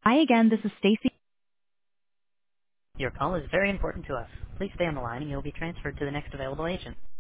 Hi again, this is Stacy. Your call is very important to us. Please stay on the line and you'll be transferred to the next available agent.